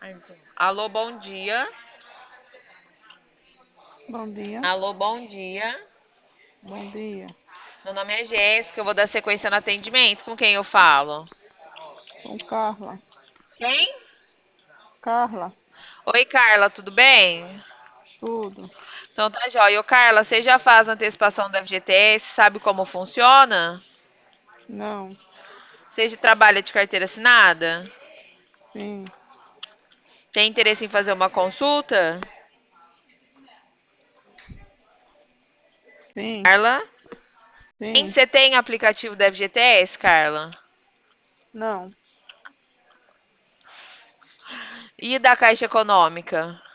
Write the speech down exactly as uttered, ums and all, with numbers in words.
Alô, bom dia. Bom dia. Alô, bom dia. Bom dia. Meu nome é Jéssica, eu vou dar sequência no atendimento. Com quem eu falo? Com Carla. Quem? Carla, Oi, Carla, tudo bem? tudo. Então tá jóia. Ô, Carla, você já faz antecipação do F G T S? Sabe como funciona? Não, Você já trabalha de carteira assinada? sim, Tem interesse em fazer uma consulta? sim, Carla? Tem- sim, Você tem aplicativo do F G T S, Carla? não, E da Caixa Econômica?